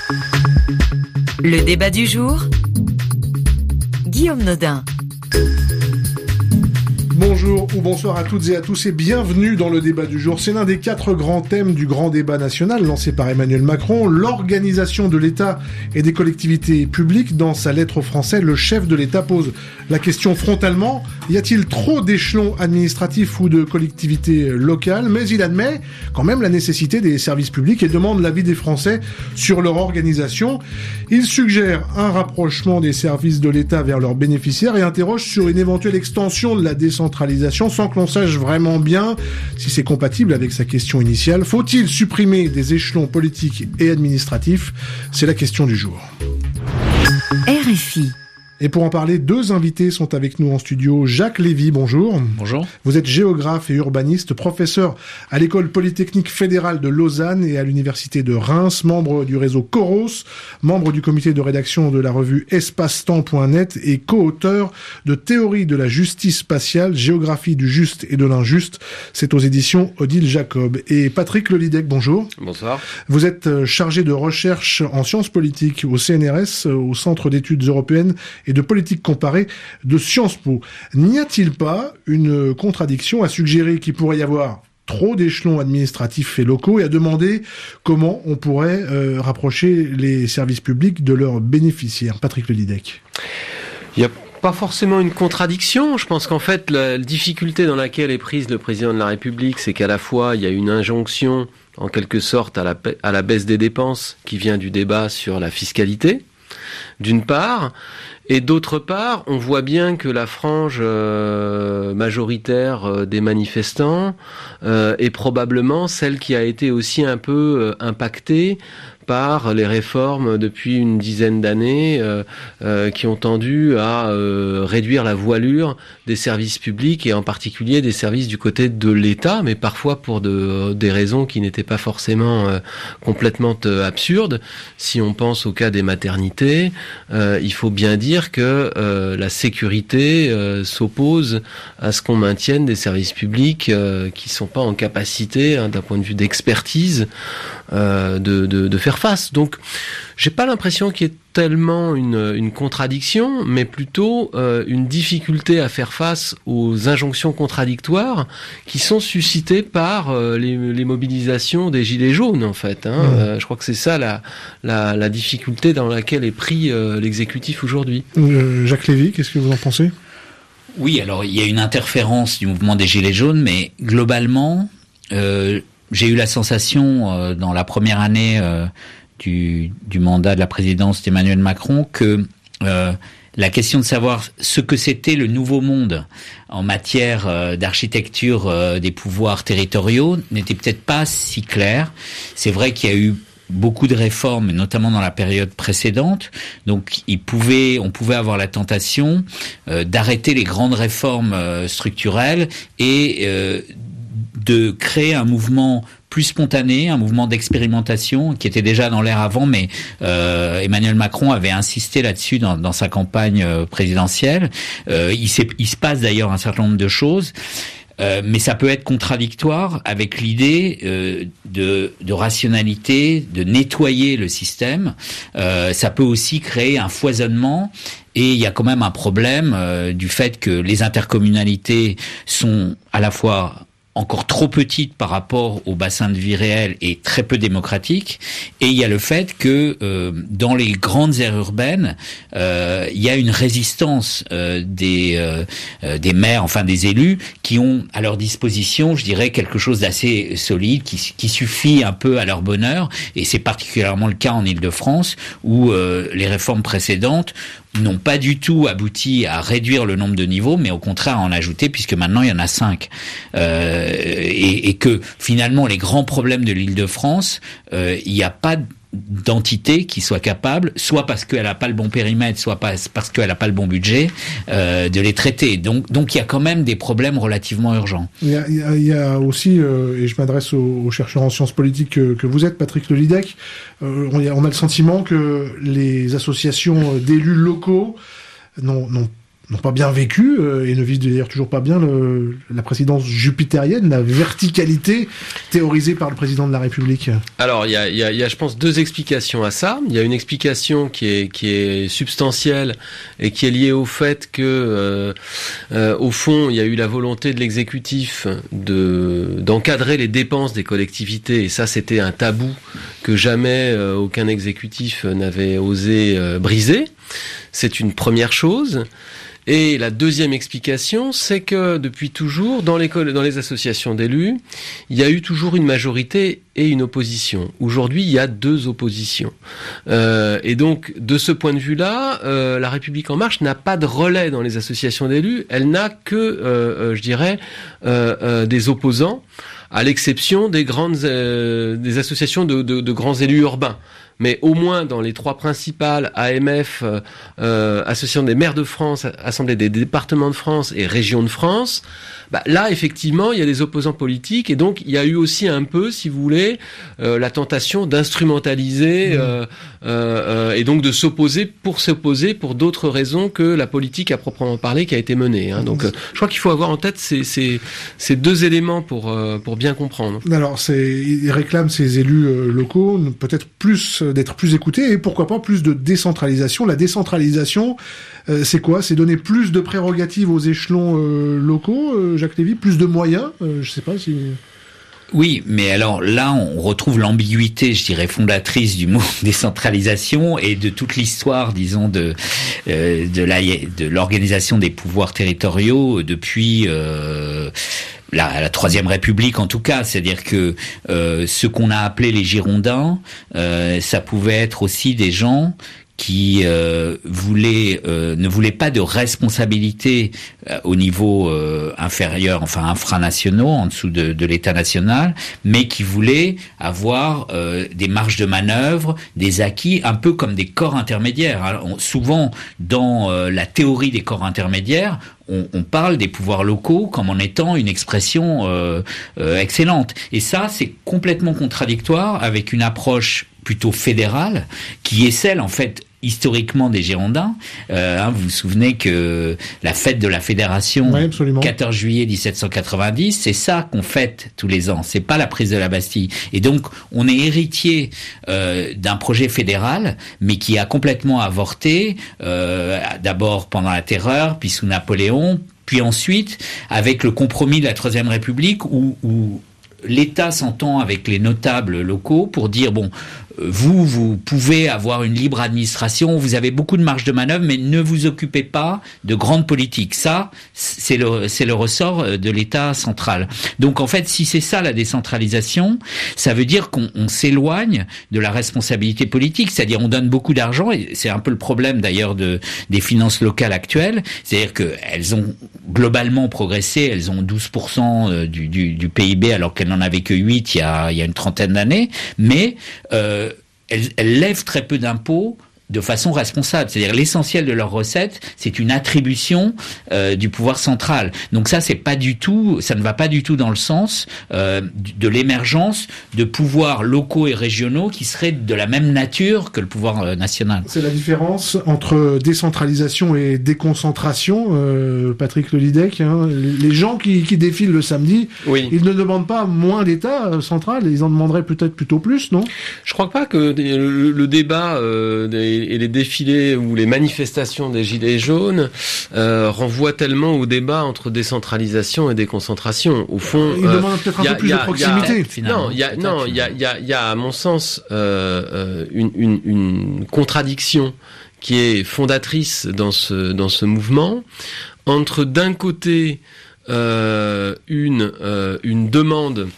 Le débat du jour, Guillaume Nodin. Bonjour ou bonsoir à toutes et à tous et bienvenue dans le débat du jour. C'est l'un des 4 grands thèmes du grand débat national lancé par Emmanuel Macron, l'organisation de l'État et des collectivités publiques. Dans sa lettre aux Français, le chef de l'État pose la question frontalement, y a-t-il trop d'échelons administratifs ou de collectivités locales? Mais il admet quand même la nécessité des services publics et demande l'avis des Français sur leur organisation. Il suggère un rapprochement des services de l'État vers leurs bénéficiaires et interroge sur une éventuelle extension de la décentralisation sans que l'on sache vraiment bien si c'est compatible avec sa question initiale. Faut-il supprimer des échelons politiques et administratifs? C'est la question du jour. RFI. Et pour en parler, 2 invités sont avec nous en studio. Jacques Lévy, bonjour. Bonjour. Vous êtes géographe et urbaniste, professeur à l'École Polytechnique Fédérale de Lausanne et à l'Université de Reims, membre du réseau Coros, membre du comité de rédaction de la revue espacetemps.net et co-auteur de Théorie de la justice spatiale, géographie du juste et de l'injuste. C'est aux éditions Odile Jacob. Et Patrick Lelydec, bonjour. Bonsoir. Vous êtes chargé de recherche en sciences politiques au CNRS, au Centre d'études européennes et de politique comparée de Sciences Po. N'y a-t-il pas une contradiction à suggérer qu'il pourrait y avoir trop d'échelons administratifs et locaux et à demander comment on pourrait rapprocher les services publics de leurs bénéficiaires? Patrick Lelydec. Il n'y a pas forcément une contradiction. Je pense qu'en fait, la difficulté dans laquelle est prise le président de la République, c'est qu'à la fois, il y a une injonction, en quelque sorte, à la baisse des dépenses qui vient du débat sur la fiscalité, d'une part, et d'autre part, on voit bien que la frange majoritaire des manifestants est probablement celle qui a été aussi un peu impactée par les réformes depuis une dizaine d'années qui ont tendu à réduire la voilure des services publics et en particulier des services du côté de l'État, mais parfois pour des raisons qui n'étaient pas forcément complètement absurdes. Si on pense au cas des maternités, il faut bien dire que la sécurité s'oppose à ce qu'on maintienne des services publics qui sont pas en capacité, d'un point de vue d'expertise, de faire face. Donc, j'ai pas l'impression qu'il y ait tellement une contradiction, mais plutôt une difficulté à faire face aux injonctions contradictoires qui sont suscitées par les mobilisations des gilets jaunes, en fait. Je crois que c'est ça la difficulté dans laquelle est pris l'exécutif aujourd'hui. Jacques Lévy, qu'est-ce que vous en pensez? Oui, alors il y a une interférence du mouvement des gilets jaunes, mais globalement, j'ai eu la sensation dans la première année du mandat de la présidence d'Emmanuel Macron que la question de savoir ce que c'était le nouveau monde en matière d'architecture des pouvoirs territoriaux n'était peut-être pas si claire. C'est vrai qu'il y a eu beaucoup de réformes, notamment dans la période précédente. Donc, on pouvait avoir la tentation d'arrêter les grandes réformes structurelles et de créer un mouvement plus spontané, un mouvement d'expérimentation qui était déjà dans l'air avant, mais Emmanuel Macron avait insisté là-dessus dans sa campagne présidentielle. Il se passe d'ailleurs un certain nombre de choses. Mais ça peut être contradictoire avec l'idée de rationalité, de nettoyer le système. Ça peut aussi créer un foisonnement. Et il y a quand même un problème du fait que les intercommunalités sont à la fois encore trop petite par rapport au bassin de vie réel et très peu démocratique. Et il y a le fait que dans les grandes aires urbaines, il y a une résistance des maires, enfin des élus, qui ont à leur disposition, je dirais, quelque chose d'assez solide, qui suffit un peu à leur bonheur. Et c'est particulièrement le cas en Île-de-France, où les réformes précédentes n'ont pas du tout abouti à réduire le nombre de niveaux, mais au contraire à en ajouter, puisque maintenant il y en a 5. Et que finalement les grands problèmes de l'Île-de-France, il n'y a pas d'entité qui soit capable, soit parce qu'elle n'a pas le bon périmètre, soit parce qu'elle n'a pas le bon budget, de les traiter. Donc il y a quand même des problèmes relativement urgents. Il y a aussi, et je m'adresse aux chercheurs en sciences politiques que vous êtes, Patrick Lelydec, on a le sentiment que les associations d'élus locaux n'ont n'ont pas bien vécu et ne vivent d'ailleurs toujours pas bien la présidence jupitérienne, la verticalité théorisée par le président de la République. Alors, il y a, je pense, deux explications à ça. Il y a une explication qui est substantielle et qui est liée au fait que, au fond, il y a eu la volonté de l'exécutif d'encadrer les dépenses des collectivités, et ça, c'était un tabou que jamais aucun exécutif n'avait osé briser. C'est une première chose. Et la deuxième explication, c'est que depuis toujours, dans les associations d'élus, il y a eu toujours une majorité et une opposition. Aujourd'hui, il y a 2 oppositions. Et donc, de ce point de vue-là, la République En Marche n'a pas de relais dans les associations d'élus. Elle n'a que, je dirais, des opposants, à l'exception des des associations de grands élus urbains. Mais au moins dans les 3 principales, AMF, Association des maires de France, Assemblée des départements de France et Régions de France, là effectivement il y a des opposants politiques, et donc il y a eu aussi un peu, si vous voulez, la tentation d'instrumentaliser et donc de s'opposer pour d'autres raisons que la politique à proprement parler qui a été menée. Donc je crois qu'il faut avoir en tête ces 2 éléments pour bien comprendre. Alors ils réclament, ces élus locaux, peut-être d'être plus écoutés, et pourquoi pas plus de décentralisation. La décentralisation, c'est quoi? C'est donner plus de prérogatives aux échelons locaux, Jacques Lévy, plus de moyens, je sais pas si... Oui, mais alors là, on retrouve l'ambiguïté, je dirais, fondatrice du mot décentralisation et de toute l'histoire, disons, de l'organisation des pouvoirs territoriaux depuis la Troisième République, en tout cas. C'est-à-dire que ce qu'on a appelé les Girondins, ça pouvait être aussi des gens qui ne voulaient pas de responsabilité au niveau inférieur, enfin infranationaux, en dessous de l'État national, mais qui voulaient avoir des marges de manœuvre, des acquis, un peu comme des corps intermédiaires. Alors, souvent, dans la théorie des corps intermédiaires, on parle des pouvoirs locaux comme en étant une expression excellente. Et ça, c'est complètement contradictoire avec une approche plutôt fédérale, qui est celle, en fait, historiquement des Girondins. Vous vous souvenez que la fête de la Fédération, 14 juillet 1790, c'est ça qu'on fête tous les ans. C'est pas la prise de la Bastille. Et donc, on est héritier d'un projet fédéral, mais qui a complètement avorté, d'abord pendant la Terreur, puis sous Napoléon, puis ensuite avec le compromis de la Troisième République, où l'État s'entend avec les notables locaux pour dire, bon, vous pouvez avoir une libre administration, vous avez beaucoup de marge de manœuvre, mais ne vous occupez pas de grandes politiques. Ça, c'est le ressort de l'État central. Donc, en fait, si c'est ça la décentralisation, ça veut dire qu'on s'éloigne de la responsabilité politique. C'est-à-dire, on donne beaucoup d'argent, et c'est un peu le problème d'ailleurs des finances locales actuelles. C'est-à-dire qu'elles ont globalement progressé, elles ont 12% du PIB, alors qu'elles n'en avaient que 8 il y a une trentaine d'années, mais elles lèvent très peu d'impôts de façon responsable. C'est-à-dire l'essentiel de leurs recettes, c'est une attribution du pouvoir central. Donc ça, ça ne va pas du tout dans le sens de l'émergence de pouvoirs locaux et régionaux qui seraient de la même nature que le pouvoir national. C'est la différence entre décentralisation et déconcentration, Patrick Lelydec. Les gens qui défilent le samedi, oui, ils ne demandent pas moins d'État central, ils en demanderaient peut-être plutôt plus, non? Je crois pas que le débat et les défilés ou les manifestations des Gilets jaunes renvoient tellement au débat entre décentralisation et déconcentration. Au fond, il demande peut-être un peu plus de proximité. Non, il y a à mon sens une contradiction qui est fondatrice dans ce mouvement entre d'un côté une demande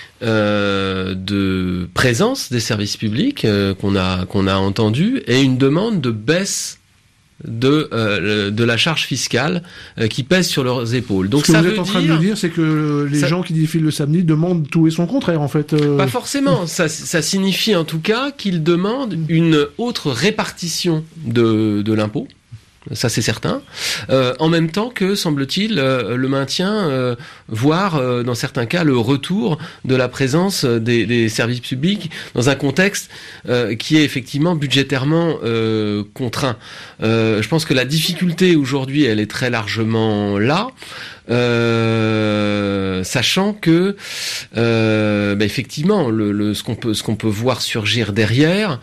de présence des services publics qu'on a entendu, et une demande de baisse de la charge fiscale qui pèse sur leurs épaules. Donc ce que vous êtes en train de dire, c'est que les gens qui défilent le samedi demandent tout et son contraire, en fait. Pas forcément. Ça signifie en tout cas qu'ils demandent une autre répartition de l'impôt. Ça c'est certain. En même temps que, semble-t-il, le maintien, voire dans certains cas le retour de la présence des services publics dans un contexte qui est effectivement budgétairement contraint. Je pense que la difficulté aujourd'hui, elle est très largement là. Sachant que effectivement ce qu'on peut voir surgir derrière,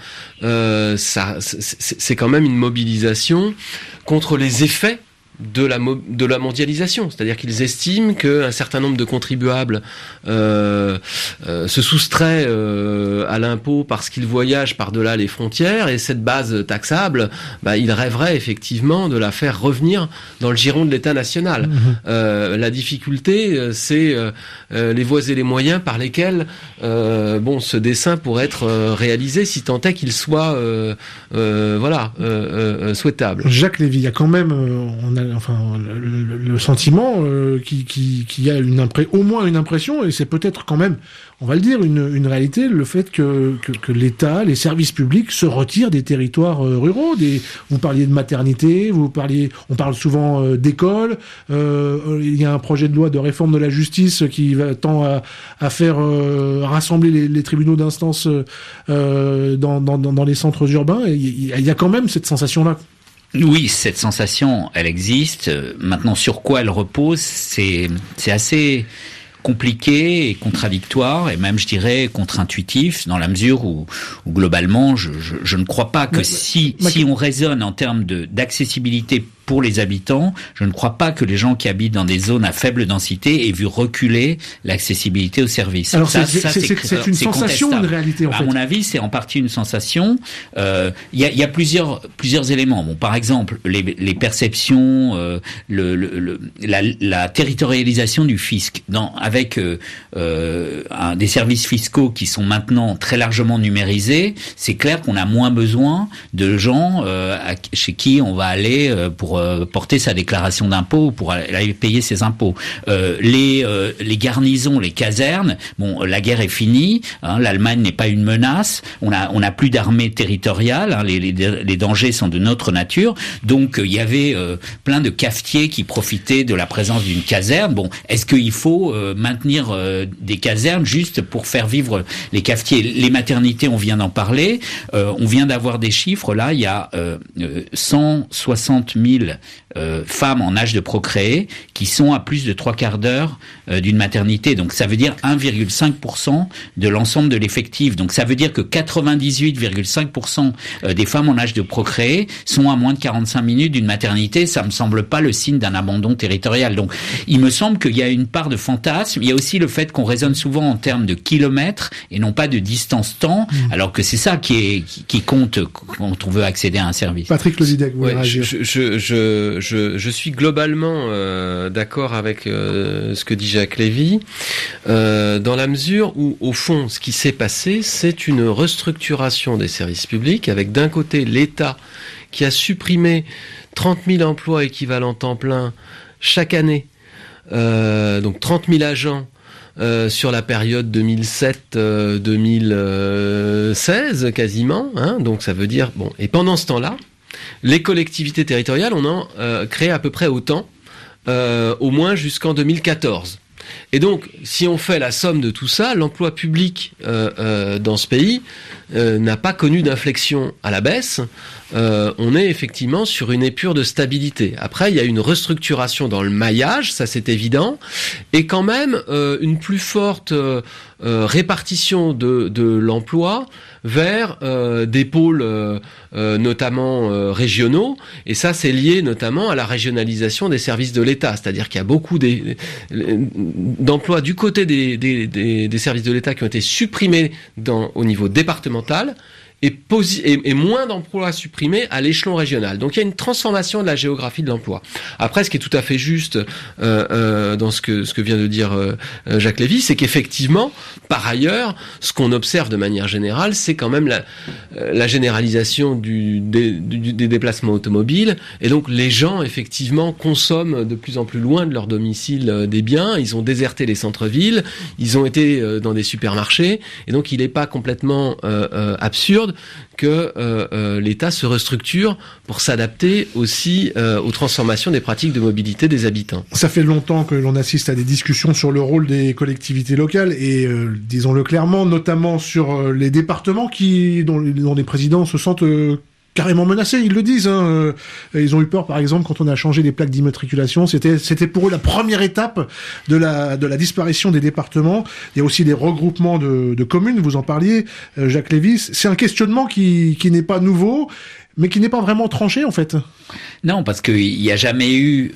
c'est quand même une mobilisation contre les effets de la mondialisation, c'est-à-dire qu'ils estiment qu'un certain nombre de contribuables se soustraient à l'impôt parce qu'ils voyagent par-delà les frontières, et cette base taxable, ils rêveraient effectivement de la faire revenir dans le giron de l'État national. La difficulté, c'est les voies et les moyens par lesquels ce dessein pourrait être réalisé, si tant est qu'il soit souhaitable. Jacques Lévy, il y a quand même le sentiment qu'il y a au moins une impression, et c'est peut-être quand même, on va le dire, une réalité, le fait que l'État, les services publics se retirent des territoires ruraux. Vous parliez de maternité, on parle souvent d'école. Il y a un projet de loi de réforme de la justice qui tend à faire rassembler les tribunaux d'instance dans les centres urbains. Et il y a quand même cette sensation-là. Oui, cette sensation, elle existe. Maintenant, sur quoi elle repose, c'est assez compliqué et contradictoire, et même, je dirais, contre-intuitif, dans la mesure où globalement, je ne crois pas que si on raisonne en termes d'accessibilité pour les habitants, je ne crois pas que les gens qui habitent dans des zones à faible densité aient vu reculer l'accessibilité aux services. Alors c'est une sensation ou une réalité, en fait? À mon avis, c'est en partie une sensation. Il y a plusieurs éléments. Bon, par exemple, les perceptions, la territorialisation du fisc, avec des services fiscaux qui sont maintenant très largement numérisés. C'est clair qu'on a moins besoin de gens chez qui on va aller pour porter sa déclaration d'impôt, pour aller payer ses impôts. Les garnisons, les casernes, la guerre est finie, l'Allemagne n'est pas une menace, on a plus d'armée territoriale, les dangers sont de notre nature, donc il y avait plein de cafetiers qui profitaient de la présence d'une caserne. Bon, est-ce qu'il faut maintenir des casernes juste pour faire vivre les cafetiers? Les maternités, on vient d'en parler, on vient d'avoir des chiffres, là, il y a 160 000 femmes en âge de procréer qui sont à plus de 3/4 d'heure d'une maternité. Donc ça veut dire 1,5% de l'ensemble de l'effectif. Donc ça veut dire que 98,5% des femmes en âge de procréer sont à moins de 45 minutes d'une maternité. Ça me semble pas le signe d'un abandon territorial. Donc il me semble qu'il y a une part de fantasme. Il y a aussi le fait qu'on raisonne souvent en termes de kilomètres et non pas de distance-temps, alors que c'est ça qui compte quand on veut accéder à un service. Patrick Lozidec, vous voulez réagir? Je suis globalement d'accord avec ce que dit Jacques Lévy, dans la mesure où, au fond, ce qui s'est passé, c'est une restructuration des services publics, avec d'un côté l'État qui a supprimé 30 000 emplois équivalents temps plein chaque année, donc 30 000 agents sur la période 2007-2016 quasiment, donc ça veut dire et pendant ce temps-là, les collectivités territoriales, on en crée à peu près autant, au moins jusqu'en 2014. Et donc, si on fait la somme de tout ça, l'emploi public dans ce pays n'a pas connu d'inflexion à la baisse. On est effectivement sur une épure de stabilité. Après, il y a une restructuration dans le maillage, ça c'est évident, et quand même une plus forte répartition de l'emploi vers des pôles notamment régionaux, et ça c'est lié notamment à la régionalisation des services de l'État, c'est-à-dire qu'il y a beaucoup d'emplois du côté des services de l'État qui ont été supprimés au niveau départemental, et moins d'emplois supprimés à l'échelon régional. Donc il y a une transformation de la géographie de l'emploi. Après, ce qui est tout à fait juste dans ce que vient de dire Jacques Lévy, c'est qu'effectivement, par ailleurs, ce qu'on observe de manière générale, c'est quand même la généralisation des déplacements automobiles, et donc les gens effectivement consomment de plus en plus loin de leur domicile des biens. Ils ont déserté les centres-villes, ils ont été dans des supermarchés, et donc il n'est pas complètement absurde absurde que l'État se restructure pour s'adapter aussi aux transformations des pratiques de mobilité des habitants. Ça fait longtemps que l'on assiste à des discussions sur le rôle des collectivités locales et disons-le clairement, notamment sur les départements dont les présidents se sentent carrément menacés, ils le disent. Ils ont eu peur, par exemple, quand on a changé les plaques d'immatriculation. C'était pour eux la première étape de la disparition des départements. Il y a aussi des regroupements de communes, vous en parliez, Jacques Lévis. C'est un questionnement qui n'est pas nouveau, mais qui n'est pas vraiment tranché, en fait. Non, parce qu'il n'y a jamais eu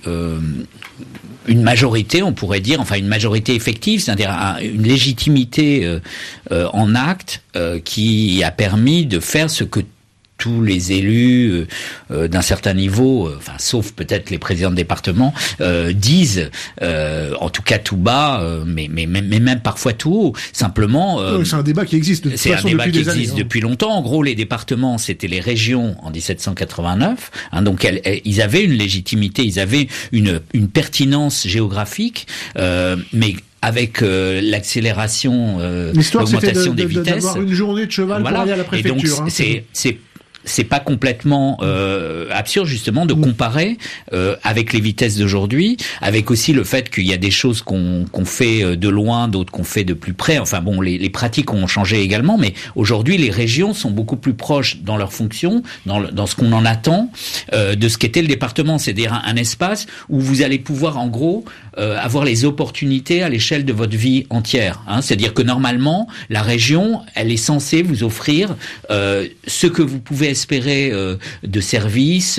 une majorité, on pourrait dire, enfin une majorité effective, c'est-à-dire une légitimité en acte qui a permis de faire ce que tous les élus d'un certain niveau, enfin sauf peut-être les présidents de département, disent, en tout cas tout bas, mais même parfois tout haut. Simplement, c'est un débat qui existe de toute façon depuis des années. C'est un débat qui existe depuis longtemps. En gros, les départements, c'était les régions en 1789. Donc ils avaient une légitimité, ils avaient une pertinence géographique, mais avec l'accélération, l'augmentation des vitesses, d'avoir une journée de cheval pour aller à la préfecture. Et donc c'est pas complètement absurde justement de comparer avec les vitesses d'aujourd'hui, avec aussi le fait qu'il y a des choses qu'on fait de loin, d'autres qu'on fait de plus près. Enfin bon, les pratiques ont changé également, mais aujourd'hui les régions sont beaucoup plus proches dans leur fonction, dans ce qu'on en attend, de ce qu'était le département, c'est-à-dire un espace où vous allez pouvoir en gros avoir les opportunités à l'échelle de votre vie entière. C'est-à-dire que normalement la région, elle est censée vous offrir ce que vous pouvez espérer de services,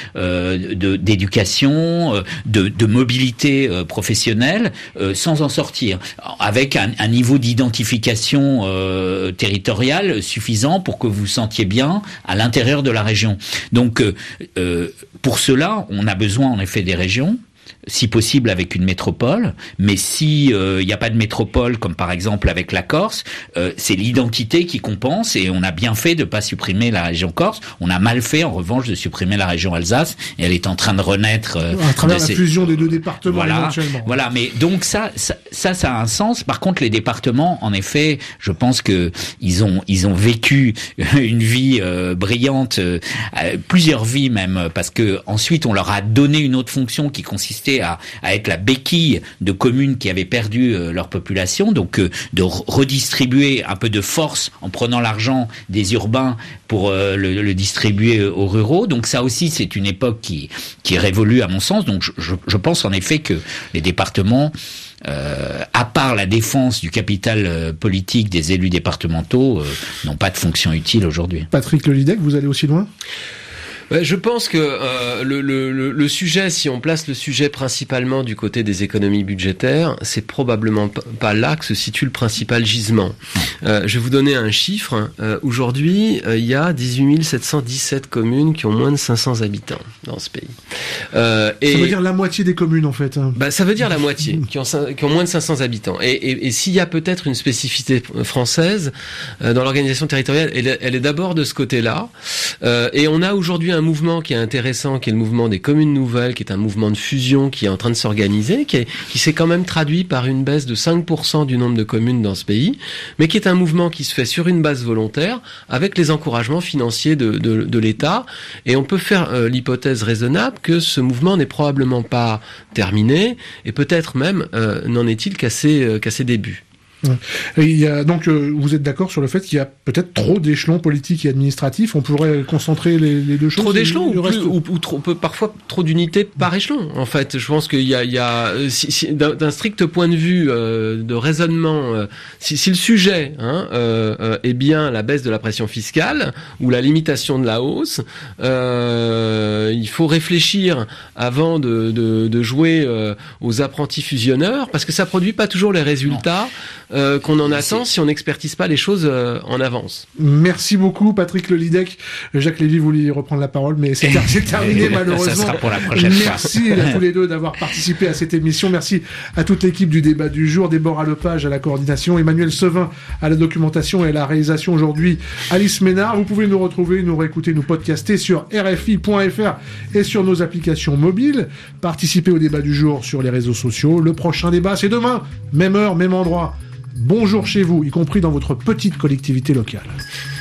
d'éducation, de mobilité professionnelle, sans en sortir, avec un niveau d'identification territoriale suffisant pour que vous vous sentiez bien à l'intérieur de la région. Donc, pour cela, on a besoin en effet des régions, si possible avec une métropole, mais si il n'y a pas de métropole, comme par exemple avec la Corse, c'est l'identité qui compense, et on a bien fait de pas supprimer la région Corse. On a mal fait en revanche de supprimer la région Alsace, et elle est en train de renaître à travers la fusion des deux départements éventuellement. Voilà, mais donc ça a un sens. Par contre, les départements, en effet, je pense que ils ont vécu une vie brillante, plusieurs vies même, parce que ensuite on leur a donné une autre fonction qui consistait à être la béquille de communes qui avaient perdu leur population, donc de redistribuer un peu de force en prenant l'argent des urbains pour le distribuer aux ruraux. Donc ça aussi, c'est une époque qui est révolue à mon sens. Donc je pense en effet que les départements, à part la défense du capital politique des élus départementaux, n'ont pas de fonction utile aujourd'hui. Patrick Lelydec, vous allez aussi loin ? Je pense que le sujet, si on place le sujet principalement du côté des économies budgétaires, c'est probablement pas là que se situe le principal gisement. Je vais vous donner un chiffre. Aujourd'hui, il y a 18 717 communes qui ont moins de 500 habitants dans ce pays. Ça veut dire la moitié des communes, en fait. Ça veut dire la moitié qui ont moins de 500 habitants. Et s'il y a peut-être une spécificité française dans l'organisation territoriale, elle est d'abord de ce côté-là. Et on a aujourd'hui un mouvement qui est intéressant, qui est le mouvement des communes nouvelles, qui est un mouvement de fusion qui est en train de s'organiser, qui s'est quand même traduit par une baisse de 5% du nombre de communes dans ce pays, mais qui est un mouvement qui se fait sur une base volontaire, avec les encouragements financiers de l'État. Et on peut faire l'hypothèse raisonnable que ce mouvement n'est probablement pas terminé, et peut-être même n'en est-il qu'à ses débuts. Il y a donc vous êtes d'accord sur le fait qu'il y a peut-être trop d'échelons politiques et administratifs. On pourrait concentrer les deux choses. Trop d'échelons ou trop, parfois trop d'unités par échelon. En fait, je pense qu'il y a d'un strict point de vue de raisonnement, si le sujet est bien la baisse de la pression fiscale ou la limitation de la hausse, il faut réfléchir avant de jouer aux apprentis fusionneurs, parce que ça produit pas toujours les résultats qu'on en attend si on n'expertise pas les choses en avance. Merci beaucoup Patrick Lelydec. Jacques Lévy voulait reprendre la parole, mais c'est terminé malheureusement. Ça sera pour la prochaine fois. Merci à tous les deux d'avoir participé à cette émission. Merci à toute l'équipe du débat du jour, Déborah Lepage à la coordination, Emmanuel Sevin à la documentation et à la réalisation aujourd'hui, Alice Ménard. Vous pouvez nous retrouver, nous réécouter, nous podcaster sur rfi.fr et sur nos applications mobiles. Participez au débat du jour sur les réseaux sociaux. Le prochain débat, c'est demain, même heure, même endroit. Bonjour chez vous, y compris dans votre petite collectivité locale.